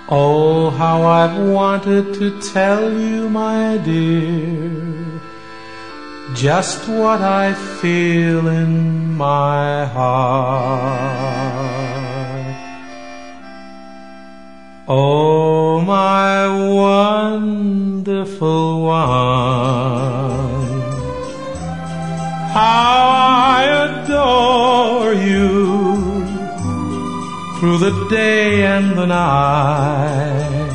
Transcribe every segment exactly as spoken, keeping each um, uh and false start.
Oh, how I've wanted to tell you, my dear, just what I feel in my heart. Oh, my wonderful one, how I adore you through the day and the night.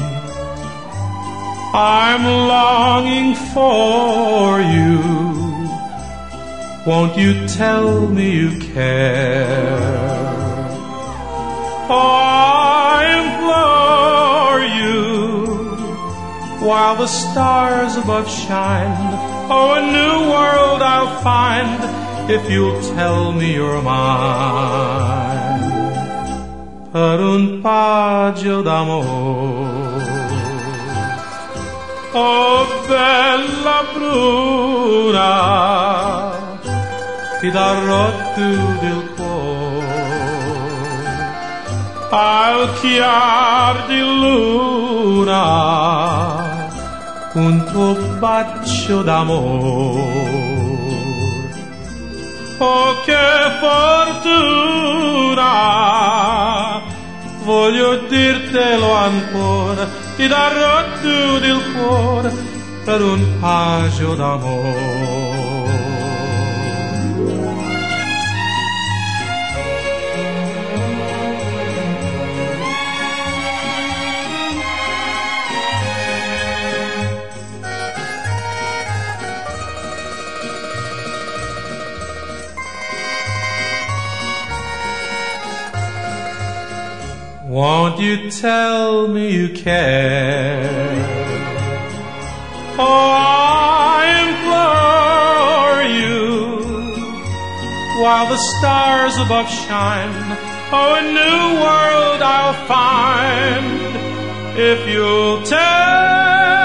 I'm longing for you. Won't you tell me you care? Oh, I implore you, while the stars above shine. Oh, a new world I'll find if you'll tell me you're mine. Per un paio d'amore, oh bella bruna, ti darò tutto il cuore, al chiar di luna, un tuo bacio d'amore. Oh, che fortuna, voglio dirtelo ancora, ti darò tutto il cuore per un paio d'amore. Won't you tell me you care? Oh, I implore you, while the stars above shine. Oh, a new world I'll find if you'll tell